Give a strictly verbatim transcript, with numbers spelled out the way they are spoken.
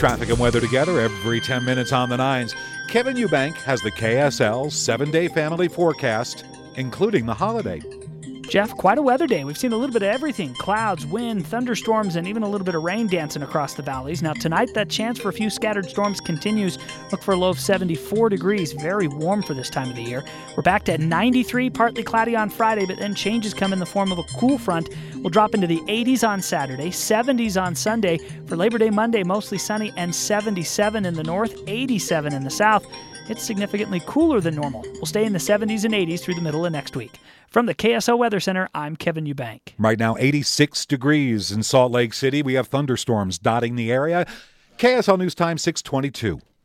Traffic and weather together every ten minutes on the nines. Kevin Eubank has the K S L seven-day family forecast, including the holiday. Jeff, quite a weather day. We've seen a little bit of everything. Clouds, wind, thunderstorms, and even a little bit of rain dancing across the valleys. Now tonight, that chance for a few scattered storms continues. Look for a low of seventy-four degrees. Very warm for this time of the year. We're back to ninety-three, partly cloudy on Friday, but then changes come in the form of a cool front. We'll drop into the eighties on Saturday, seventies on Sunday. For Labor Day Monday, mostly sunny and seventy-seven in the north, eighty-seven in the south. It's significantly cooler than normal. We'll stay in the seventies and eighties through the middle of next week. From the K S O Weather Center, I'm Kevin Eubank. Right now, eighty-six degrees in Salt Lake City. We have thunderstorms dotting the area. K S L News Time, six twenty-two.